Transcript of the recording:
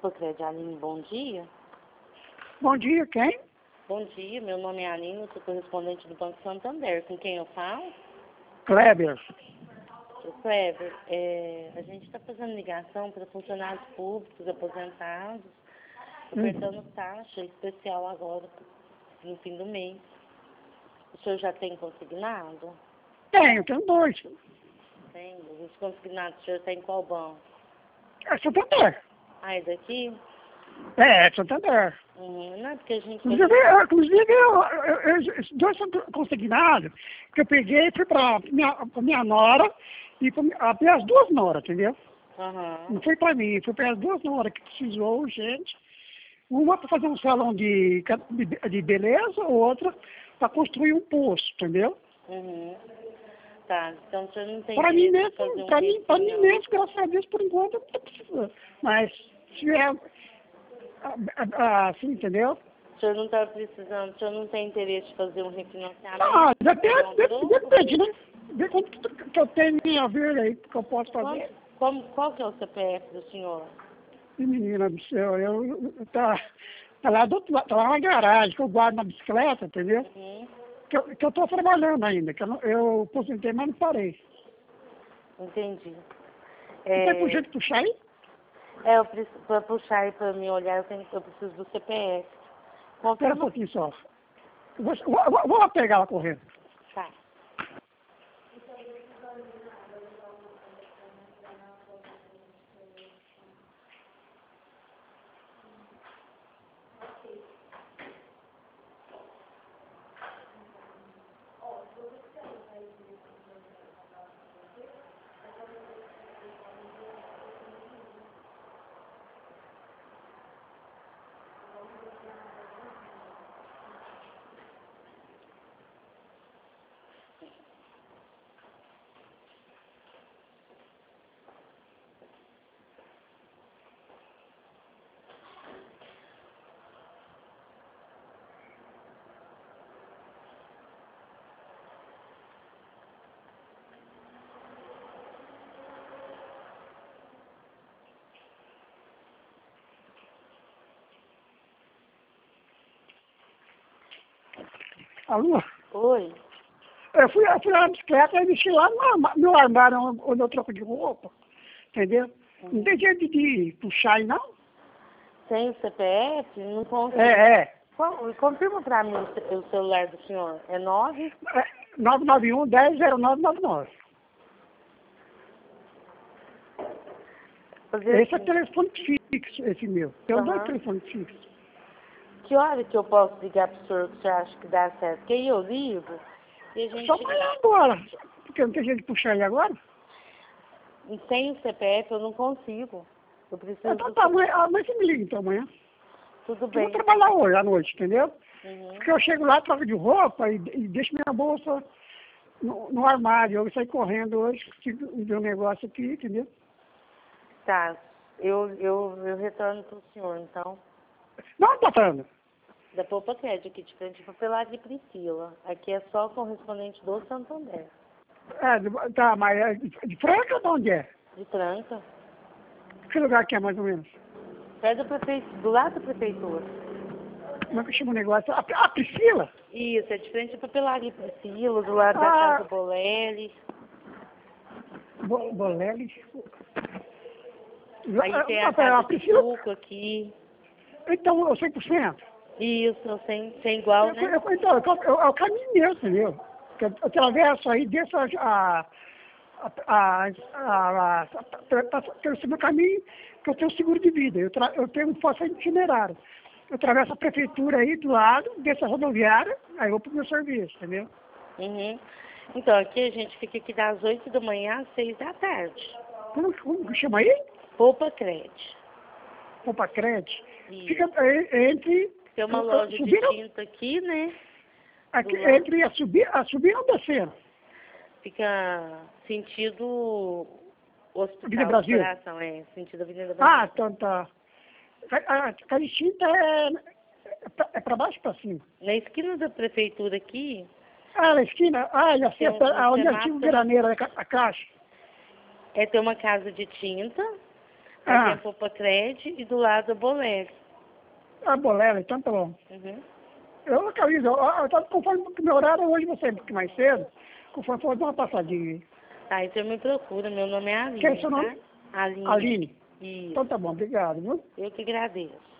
Opa, Aline, bom dia. Bom dia, quem? Bom dia, meu nome é Aline, eu sou correspondente do Banco Santander. Com quem eu falo? Kleber. O Kleber, a gente está fazendo ligação para funcionários públicos, aposentados, ofertando taxa especial agora, no fim do mês. O senhor já tem consignado? Tenho dois. Tem. Os consignados, o senhor tem qual banco? É Santander. Ah, é daqui? É Santander. Não é porque a gente... Inclusive, esses dois são consignados, que eu peguei e fui pra minha nora e para as duas noras, entendeu? Não foi para mim, foi para as duas noras que precisou urgente. Uma para fazer um salão de beleza, outra para construir um poço, entendeu? Tá, então o senhor não tem Para mim direito de mesmo, mesmo, graças a Deus, por enquanto, eu não estou precisando. Mas se é assim, entendeu? O senhor não está precisando, o senhor não tem interesse de fazer um refinanciamento? Ah, depende, né? Vê quanto que eu tenho minha vida aí, que eu posso fazer. Qual que é o CPF do senhor? E menina do céu, tá lá do outro lado, tá lá na garagem, que eu guardo na bicicleta, entendeu? Que eu tô trabalhando ainda, que eu aposentei, mas não parei. Entendi. Você tem por jeito de puxar aí? Eu preciso, para puxar aí para me olhar, eu preciso do CPF. Espera um pouquinho só. Vou lá pegar ela correndo. Tá. Alô? Oi. Eu fui lá na bicicleta e deixei lá no armário onde eu troco de roupa, entendeu? Não tem jeito de puxar aí, não? Sem o CPF? Não consigo. Confirma para mim o celular do senhor. É 991-10-0999. Esse é telefone fixo, esse meu. Tem dois telefones fixos. Que hora que eu posso ligar para o senhor que o senhor acha que dá certo? Porque aí eu ligo e a gente... Só amanhã agora. Porque não tem jeito de puxar aí agora? Sem o CPF eu não consigo. Eu preciso... Então tá, amanhã você me liga então amanhã. Tudo bem. Eu vou trabalhar hoje à noite, entendeu? Porque eu chego lá, troco de roupa e deixo minha bolsa no armário. Eu saio correndo hoje, me deu um negócio aqui, entendeu? Tá. Eu retorno para o senhor, então. Não, tá falando. Da Poupa Crédito, aqui de frente, Papelagem Priscila. Aqui é só correspondente do Santander. Tá, mas é de Franca ou de onde é? De Tranca. Que lugar que é, mais ou menos? Perto da do lado da prefeitura. Como é que chama o negócio? A Priscila? Isso, é de frente à Papelagem Priscila, do lado da Casa Bolelli. Bolelli? Aí tem a Casa de Suco aqui. Então, 100%? Isso, sem igual, né? Então, é o caminho mesmo, entendeu? Eu atravesso aí, desço pelo meu caminho, que eu tenho seguro de vida. Eu tenho força itinerária. Eu atravesso a prefeitura aí do lado, desço a rodoviária, aí eu vou pro meu serviço, entendeu? Então, aqui a gente fica aqui das 8 da manhã às 6 da tarde. Como que chama aí? Poupa Crédito. Poupa Crédito? Fica entre... Tem uma loja de tinta aqui, né? Aqui, entre a subir ou descer? Fica sentido Hospital Avenida Brasil. do Coração, sentido Avenida Brasil. Ah, então tá. A tinta é para baixo ou para cima? Na esquina da prefeitura aqui... Ah, na esquina? Ah, já sei, onde é a antiga graneira, a caixa. Tem uma casa de tinta, Aí tem a Poupa Cred e do lado a Bolero. A Bolero, então tá bom. Eu localizo, conforme o meu horário, hoje você um pouco mais cedo, conforme for dar uma passadinha aí. Tá, então me procura, meu nome é Aline. Quem é seu nome? Tá? Aline. Aline? Isso. Então tá bom, obrigado, viu? Eu que agradeço.